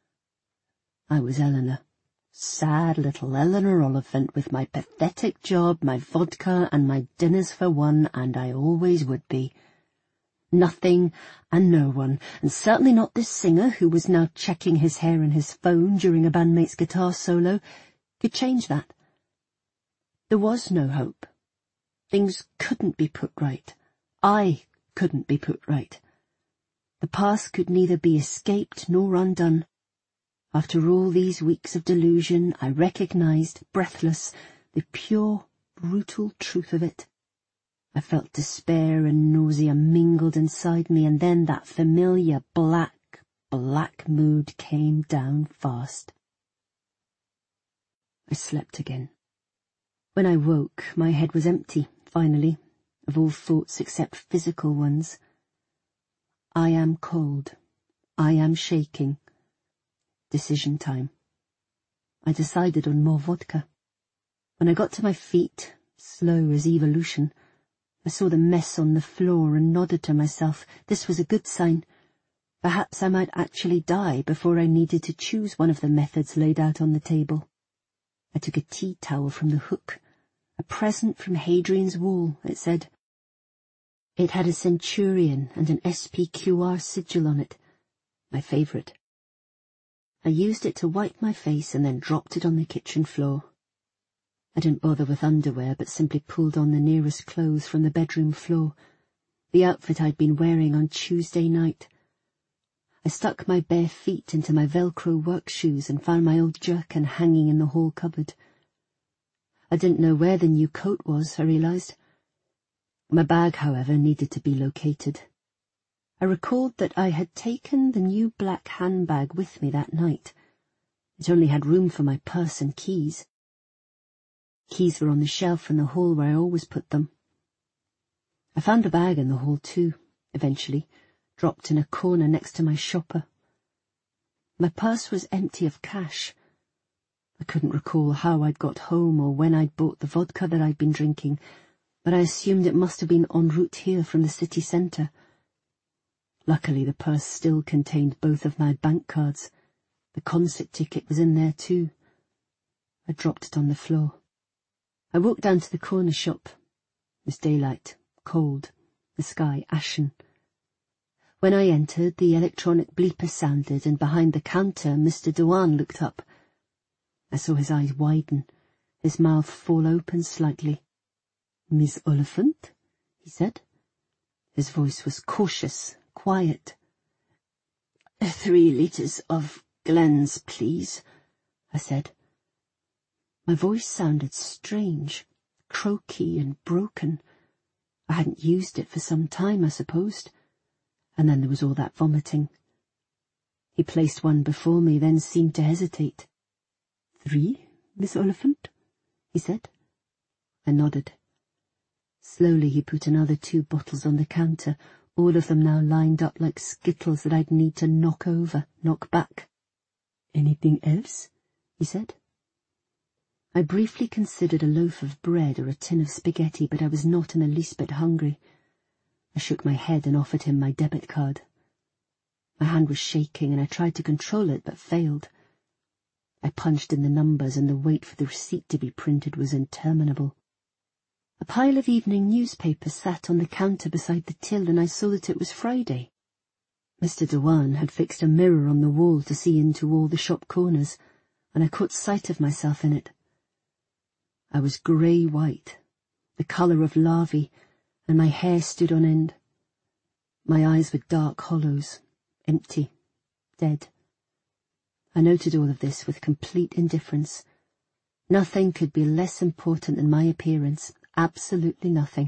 I was Eleanor, sad little Eleanor Oliphant with my pathetic job, my vodka and my dinners for one, and I always would be. Nothing and no one, and certainly not this singer who was now checking his hair in his phone during a bandmate's guitar solo, could change that. There was no hope. Things couldn't be put right. I couldn't be put right. The past could neither be escaped nor undone. After all these weeks of delusion, I recognized, breathless, the pure, brutal truth of it. I felt despair and nausea mingled inside me, and then that familiar black, black mood came down fast. I slept again. When I woke, my head was empty, finally, of all thoughts except physical ones. I am cold. I am shaking. Decision time. I decided on more vodka. When I got to my feet, slow as evolution, I saw the mess on the floor and nodded to myself. This was a good sign. Perhaps I might actually die before I needed to choose one of the methods laid out on the table. I took a tea towel from the hook. A present from Hadrian's Wall, it said. It had a centurion and an S P Q R sigil on it. My favourite. I used it to wipe my face and then dropped it on the kitchen floor. I didn't bother with underwear, but simply pulled on the nearest clothes from the bedroom floor, the outfit I'd been wearing on Tuesday night. I stuck my bare feet into my Velcro work shoes and found my old jerkin hanging in the hall cupboard. I didn't know where the new coat was, I realized. My bag, however, needed to be located. I recalled that I had taken the new black handbag with me that night. It only had room for my purse and keys. Keys were on the shelf in the hall where I always put them. I found the bag in the hall too, eventually, dropped in a corner next to my shopper. My purse was empty of cash. I couldn't recall how I'd got home or when I'd bought the vodka that I'd been drinking, but I assumed it must have been en route here from the city centre. Luckily, the purse still contained both of my bank cards. The concert ticket was in there too. I dropped it on the floor. I walked down to the corner shop. It was daylight, cold, the sky ashen. When I entered, the electronic bleeper sounded, and behind the counter Mister Dewan looked up. I saw his eyes widen, his mouth fall open slightly. "Miss Oliphant?" he said. His voice was cautious, quiet. "Three litres of Glen's, please," I said. My voice sounded strange, croaky and broken. I hadn't used it for some time, I supposed. And then there was all that vomiting. He placed one before me, then seemed to hesitate. "Three, Miss Oliphant?" he said. I nodded. Slowly he put another two bottles on the counter, all of them now lined up like skittles that I'd need to knock over, knock back. "Anything else?" he said. I briefly considered a loaf of bread or a tin of spaghetti, but I was not in the least bit hungry. I shook my head and offered him my debit card. My hand was shaking and I tried to control it, but failed. I punched in the numbers and the wait for the receipt to be printed was interminable. A pile of evening newspapers sat on the counter beside the till, and I saw that it was Friday. Mister Dewan had fixed a mirror on the wall to see into all the shop corners, and I caught sight of myself in it. I was grey-white, the colour of larvae, and my hair stood on end. My eyes were dark hollows, empty, dead. I noted all of this with complete indifference. Nothing could be less important than my appearance, absolutely nothing.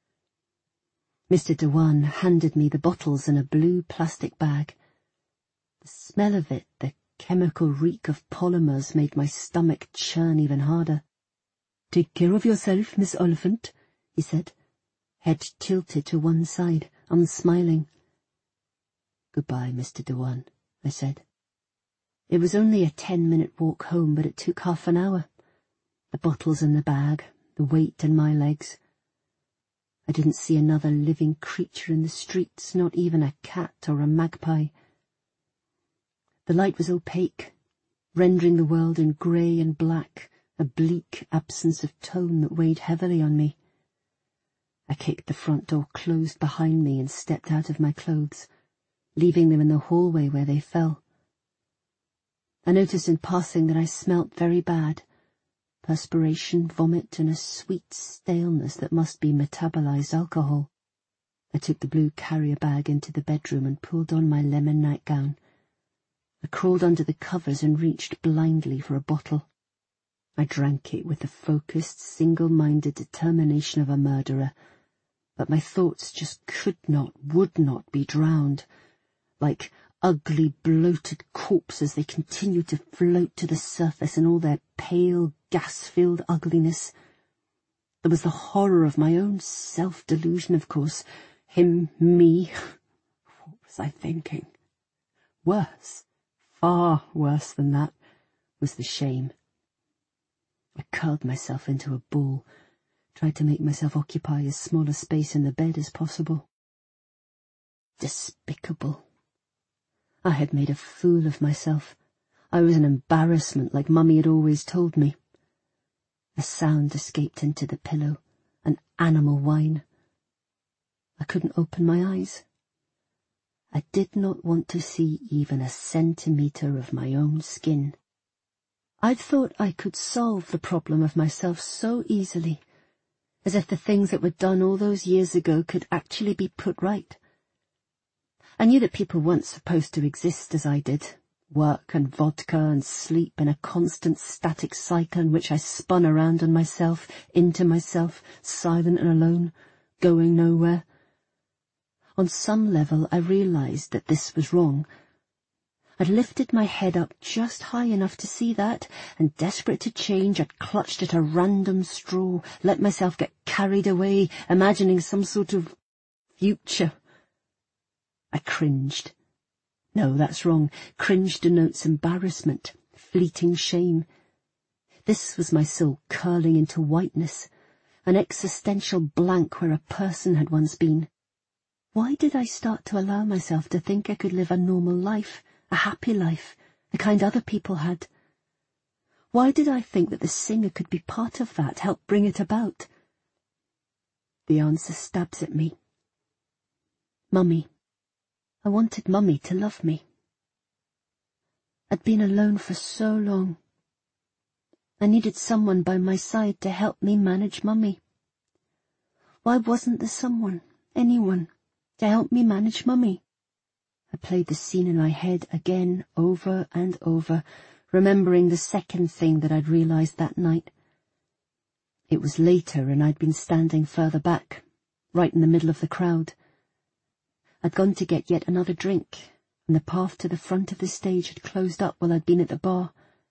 Mister Dewan handed me the bottles in a blue plastic bag. The smell of it, the chemical reek of polymers, made my stomach churn even harder. "Take care of yourself, Miss Oliphant," he said, head tilted to one side, unsmiling. "Goodbye, Mister Dewan," I said. It was only a ten-minute walk home, but it took half an hour. The bottles in the bag, the weight in my legs. I didn't see another living creature in the streets, not even a cat or a magpie. The light was opaque, rendering the world in grey and black, a bleak absence of tone that weighed heavily on me. I kicked the front door closed behind me and stepped out of my clothes, leaving them in the hallway where they fell. I noticed in passing that I smelt very bad. Perspiration, vomit, and a sweet staleness that must be metabolized alcohol. I took the blue carrier bag into the bedroom and pulled on my lemon nightgown. I crawled under the covers and reached blindly for a bottle. I drank it with the focused, single-minded determination of a murderer, but my thoughts just could not, would not be drowned. Like ugly, bloated corpses, they continued to float to the surface in all their pale, gas-filled ugliness. There was the horror of my own self-delusion, of course. Him, me. What was I thinking? Worse, far worse than that, was the shame. I curled myself into a ball, tried to make myself occupy as small a space in the bed as possible. Despicable. I had made a fool of myself. I was an embarrassment, like Mummy had always told me. A sound escaped into the pillow, an animal whine. I couldn't open my eyes. I did not want to see even a centimetre of my own skin. I'd thought I could solve the problem of myself so easily, as if the things that were done all those years ago could actually be put right. I knew that people weren't supposed to exist as I did, work and vodka and sleep in a constant static cycle in which I spun around on myself, into myself, silent and alone, going nowhere. On some level I realized that this was wrong. I'd lifted my head up just high enough to see that, and desperate to change, I'd clutched at a random straw, let myself get carried away, imagining some sort of future. I cringed. No, that's wrong. Cringe denotes embarrassment, fleeting shame. This was my soul curling into whiteness, an existential blank where a person had once been. Why did I start to allow myself to think I could live a normal life, a happy life, the kind other people had? Why did I think that the singer could be part of that, help bring it about? The answer stabs at me. Mummy. I wanted Mummy to love me. I'd been alone for so long. I needed someone by my side to help me manage Mummy. Why wasn't there someone, anyone, to help me manage Mummy? I played the scene in my head again, over and over, remembering the second thing that I'd realized that night. It was later, and I'd been standing further back, right in the middle of the crowd. I'd gone to get yet another drink, and the path to the front of the stage had closed up while I'd been at the bar.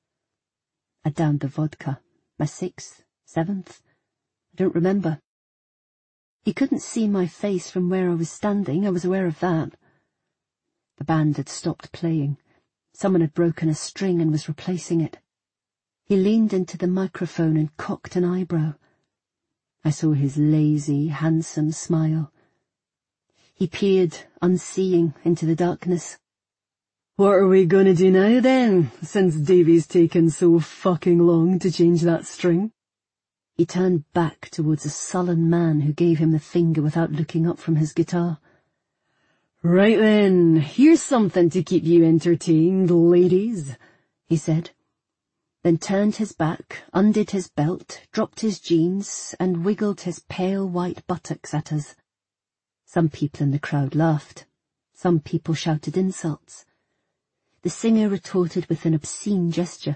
I downed the vodka, my sixth, seventh, I don't remember. He couldn't see my face from where I was standing, I was aware of that. The band had stopped playing. Someone had broken a string and was replacing it. He leaned into the microphone and cocked an eyebrow. I saw his lazy, handsome smile. He peered, unseeing, into the darkness. What are we gonna do now, then, since Davey's taken so fucking long to change that string? He turned back towards a sullen man who gave him the finger without looking up from his guitar. Right then, here's something to keep you entertained, ladies, he said, then turned his back, undid his belt, dropped his jeans, and wiggled his pale white buttocks at us. Some people in the crowd laughed. Some people shouted insults. The singer retorted with an obscene gesture.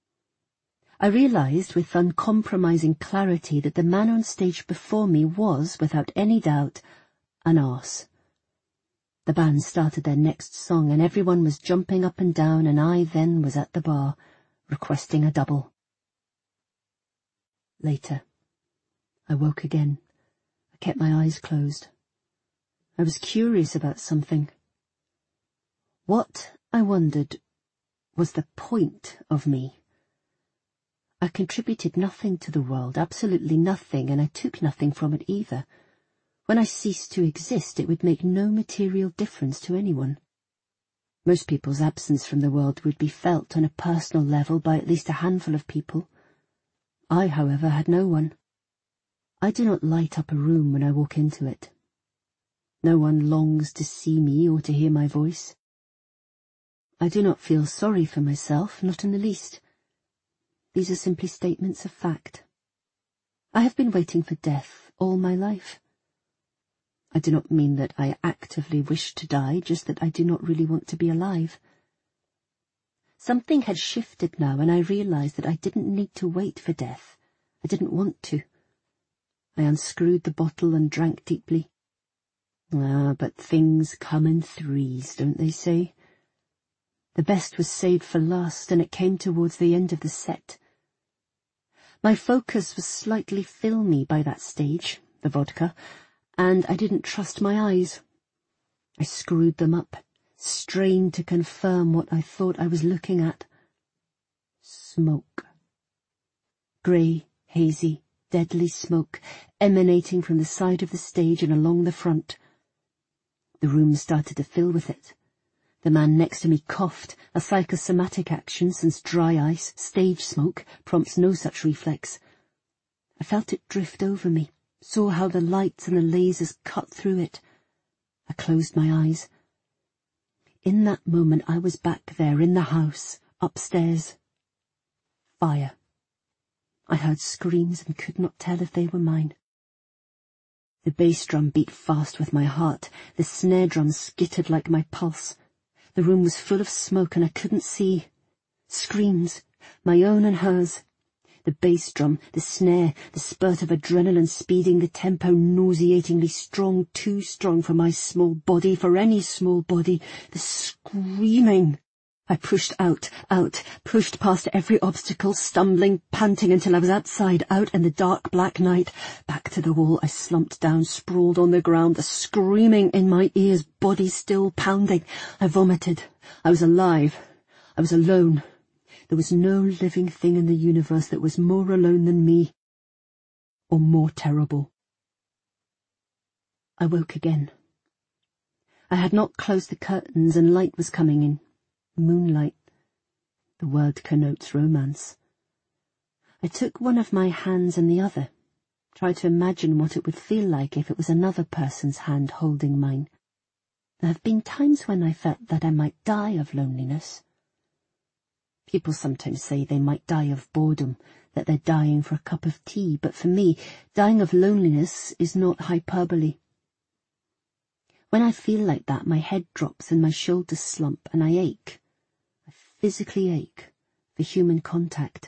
I realized with uncompromising clarity that the man on stage before me was, without any doubt, an arse. The band started their next song, and everyone was jumping up and down, and I then was at the bar, requesting a double. Later, I woke again. I kept my eyes closed. I was curious about something. What, I wondered, was the point of me? I contributed nothing to the world, absolutely nothing, and I took nothing from it either. When I ceased to exist, it would make no material difference to anyone. Most people's absence from the world would be felt on a personal level by at least a handful of people. I, however, had no one. I do not light up a room when I walk into it. No one longs to see me or to hear my voice. I do not feel sorry for myself, not in the least. These are simply statements of fact. I have been waiting for death all my life. I do not mean that I actively wish to die, just that I do not really want to be alive. Something had shifted now, and I realized that I didn't need to wait for death. I didn't want to. I unscrewed the bottle and drank deeply. Ah, but things come in threes, don't they say? The best was saved for last, and it came towards the end of the set. My focus was slightly filmy by that stage, the vodka, and I didn't trust my eyes. I screwed them up, strained to confirm what I thought I was looking at. Smoke. Grey, hazy, deadly smoke, emanating from the side of the stage and along the front. The room started to fill with it. The man next to me coughed, a psychosomatic action since dry ice, stage smoke, prompts no such reflex. I felt it drift over me, saw how the lights and the lasers cut through it. I closed my eyes. In that moment I was back there in the house, upstairs. Fire. I heard screams and could not tell if they were mine. The bass drum beat fast with my heart. The snare drum skittered like my pulse. The room was full of smoke and I couldn't see. Screams, my own and hers. The bass drum, the snare, the spurt of adrenaline speeding the tempo nauseatingly strong, too strong for my small body, for any small body. The screaming. I pushed out, out, pushed past every obstacle, stumbling, panting until I was outside, out in the dark black night. Back to the wall I slumped down, sprawled on the ground, the screaming in my ears, body still pounding. I vomited. I was alive. I was alone. There was no living thing in the universe that was more alone than me, or more terrible. I woke again. I had not closed the curtains and light was coming in. Moonlight. The word connotes romance. I took one of my hands in the other, tried to imagine what it would feel like if it was another person's hand holding mine. There have been times when I felt that I might die of loneliness. People sometimes say they might die of boredom, that they're dying for a cup of tea, but for me, dying of loneliness is not hyperbole. When I feel like that, my head drops and my shoulders slump and I ache. I physically ache for human contact.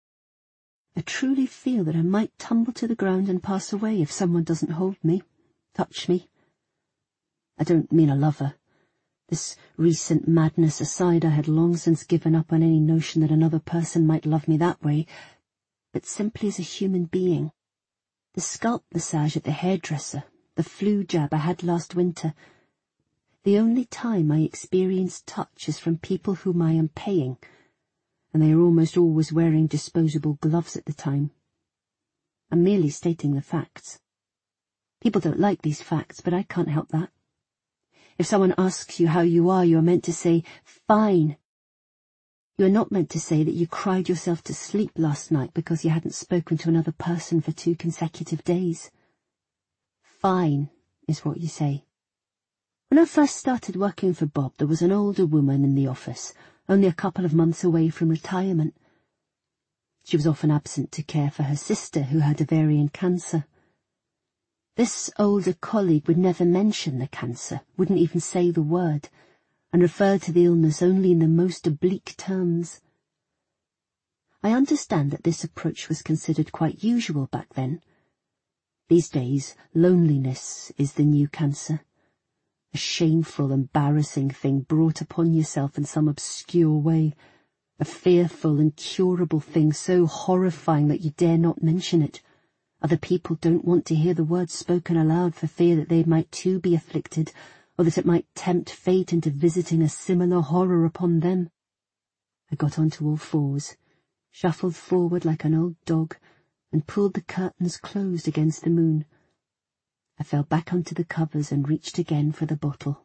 I truly feel that I might tumble to the ground and pass away if someone doesn't hold me, touch me. I don't mean a lover. This recent madness aside, I had long since given up on any notion that another person might love me that way, but simply as a human being. The scalp massage at the hairdresser, the flu jab I had last winter. The only time I experience touch is from people whom I am paying, and they are almost always wearing disposable gloves at the time. I'm merely stating the facts. People don't like these facts, but I can't help that. If someone asks you how you are, you are meant to say, fine. You are not meant to say that you cried yourself to sleep last night because you hadn't spoken to another person for two consecutive days. Fine is what you say. When I first started working for Bob, there was an older woman in the office, only a couple of months away from retirement. She was often absent to care for her sister, who had ovarian cancer. This older colleague would never mention the cancer, wouldn't even say the word, and referred to the illness only in the most oblique terms. I understand that this approach was considered quite usual back then. These days, loneliness is the new cancer, a shameful, embarrassing thing brought upon yourself in some obscure way, a fearful, incurable thing so horrifying that you dare not mention it. Other people don't want to hear the words spoken aloud for fear that they might too be afflicted, or that it might tempt fate into visiting a similar horror upon them. I got onto all fours, shuffled forward like an old dog, and pulled the curtains closed against the moon. I fell back onto the covers and reached again for the bottle.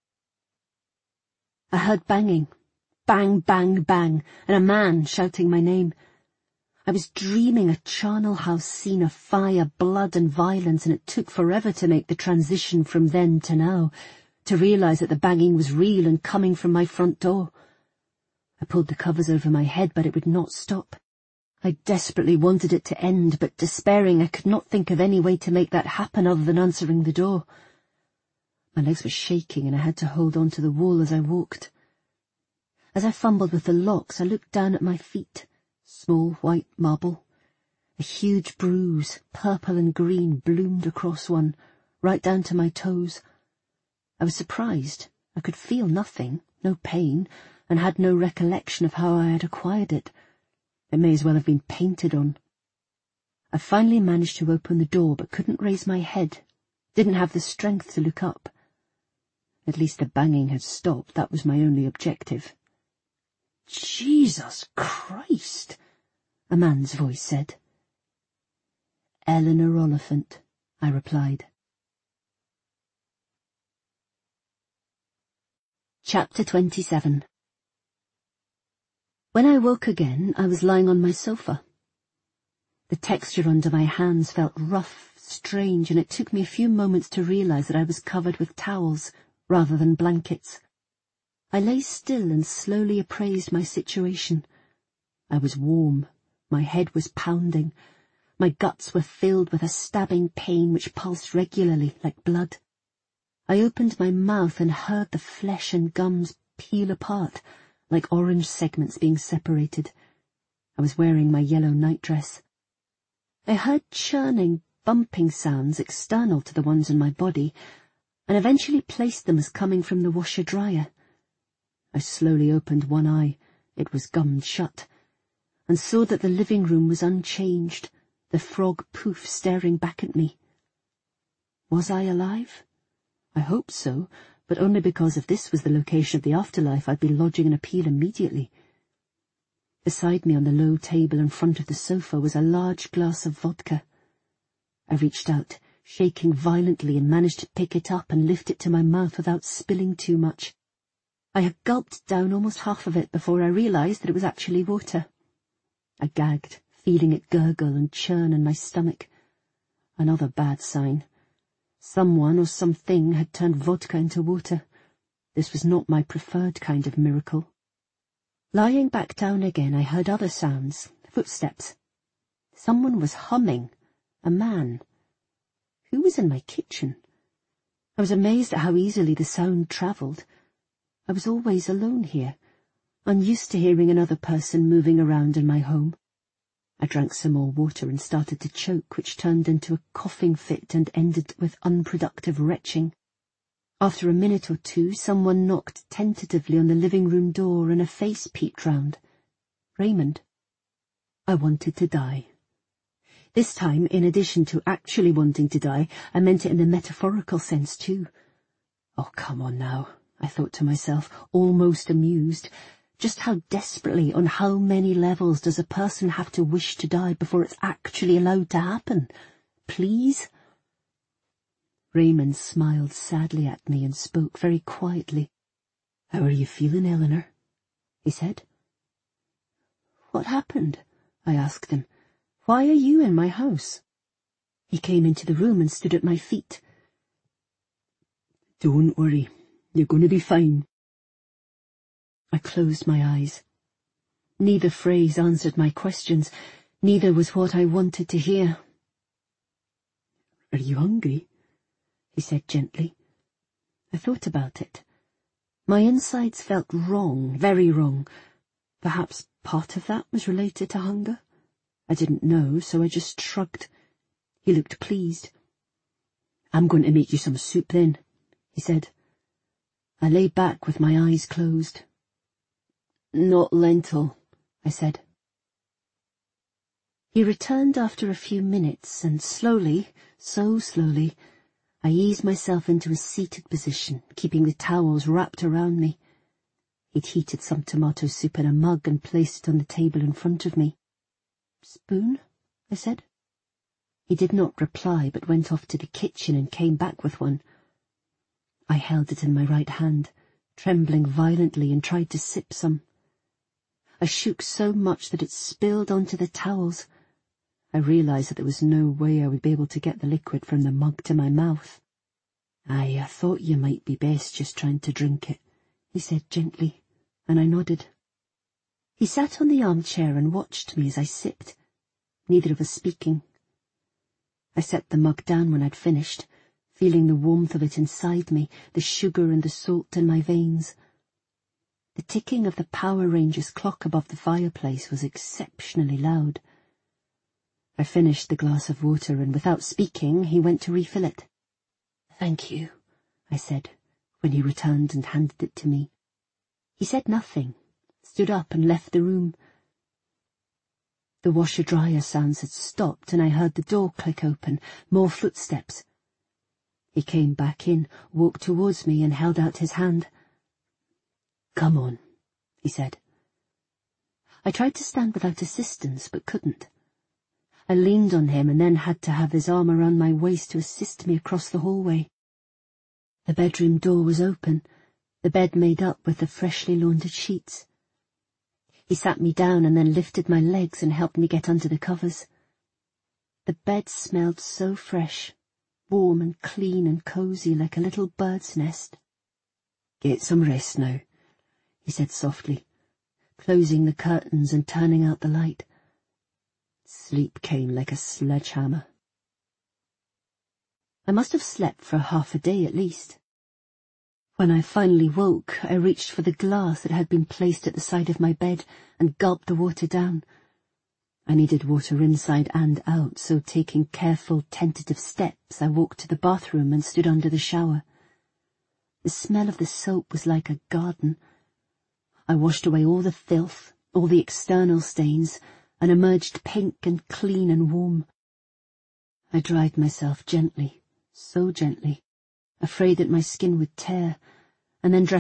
I heard banging, bang, bang, bang, and a man shouting my name. I was dreaming a charnel house scene of fire, blood and violence, and it took forever to make the transition from then to now, to realise that the banging was real and coming from my front door. I pulled the covers over my head, but it would not stop. I desperately wanted it to end, but despairing, I could not think of any way to make that happen other than answering the door. My legs were shaking and I had to hold on to the wall as I walked. As I fumbled with the locks, I looked down at my feet. Small white marble. A huge bruise, purple and green, bloomed across one, right down to my toes. I was surprised. I could feel nothing, no pain, and had no recollection of how I had acquired it. It may as well have been painted on. I finally managed to open the door, but couldn't raise my head, didn't have the strength to look up. At least the banging had stopped, that was my only objective. Jesus Christ, a man's voice said. Eleanor Oliphant, I replied. Chapter twenty-seven. When I woke again, I was lying on my sofa. The texture under my hands felt rough, strange, and it took me a few moments to realise that I was covered with towels rather than blankets. I lay still and slowly appraised my situation. I was warm. My head was pounding. My guts were filled with a stabbing pain which pulsed regularly like blood. I opened my mouth and heard the flesh and gums peel apart, like orange segments being separated. I was wearing my yellow nightdress. I heard churning, bumping sounds external to the ones in my body, and eventually placed them as coming from the washer-dryer. I slowly opened one eye. It was gummed shut, and saw that the living room was unchanged, the frog poof staring back at me. Was I alive? I hoped so, but only because if this was the location of the afterlife, I'd be lodging an appeal immediately. Beside me on the low table in front of the sofa was a large glass of vodka. I reached out, shaking violently, and managed to pick it up and lift it to my mouth without spilling too much. I had gulped down almost half of it before I realized that it was actually water. I gagged, feeling it gurgle and churn in my stomach. Another bad sign. Someone or something had turned vodka into water. This was not my preferred kind of miracle. Lying back down again, I heard other sounds, footsteps. Someone was humming. A man. Who was in my kitchen? I was amazed at how easily the sound travelled. I was always alone here, unused to hearing another person moving around in my home. I drank some more water and started to choke, which turned into a coughing fit and ended with unproductive retching. After a minute or two, someone knocked tentatively on the living room door and a face peeped round. Raymond. I wanted to die. This time, in addition to actually wanting to die, I meant it in the metaphorical sense too. Oh, come on now, I thought to myself, almost amused. Just how desperately, on how many levels, does a person have to wish to die before it's actually allowed to happen? Please? Raymond smiled sadly at me and spoke very quietly. "How are you feeling, Eleanor?" he said. "What happened?" I asked him. "Why are you in my house?" He came into the room and stood at my feet. "Don't worry, you're going to be fine." I closed my eyes. Neither phrase answered my questions, neither was what I wanted to hear. "Are you hungry?" he said gently. I thought about it. My insides felt wrong, very wrong. Perhaps part of that was related to hunger. I didn't know, so I just shrugged. He looked pleased. "I'm going to make you some soup then," he said. I lay back with my eyes closed. "Not lentil," I said. He returned after a few minutes, and slowly, so slowly, I eased myself into a seated position, keeping the towels wrapped around me. He'd heated some tomato soup in a mug and placed it on the table in front of me. "Spoon?" I said. He did not reply, but went off to the kitchen and came back with one. I held it in my right hand, trembling violently, and tried to sip some. I shook so much that it spilled onto the towels. I realized that there was no way I would be able to get the liquid from the mug to my mouth. "Aye, I thought you might be best just trying to drink it," he said gently, and I nodded. He sat on the armchair and watched me as I sipped, neither of us speaking. I set the mug down when I'd finished, feeling the warmth of it inside me, the sugar and the salt in my veins. The ticking of the Power Rangers clock above the fireplace was exceptionally loud. I finished the glass of water, and without speaking, he went to refill it. "Thank you," I said, when he returned and handed it to me. He said nothing, stood up and left the room. The washer-dryer sounds had stopped, and I heard the door click open, more footsteps. He came back in, walked towards me, and held out his hand. "Come on," he said. I tried to stand without assistance, but couldn't. I leaned on him and then had to have his arm around my waist to assist me across the hallway. The bedroom door was open, the bed made up with the freshly laundered sheets. He sat me down and then lifted my legs and helped me get under the covers. The bed smelled so fresh, warm and clean and cosy like a little bird's nest. "Get some rest now," he said softly, closing the curtains and turning out the light. Sleep came like a sledgehammer. I must have slept for half a day at least. When I finally woke, I reached for the glass that had been placed at the side of my bed and gulped the water down. I needed water inside and out, so taking careful, tentative steps, I walked to the bathroom and stood under the shower. The smell of the soap was like a garden. I washed away all the filth, all the external stains, and emerged pink and clean and warm. I dried myself gently, so gently, afraid that my skin would tear, and then dressed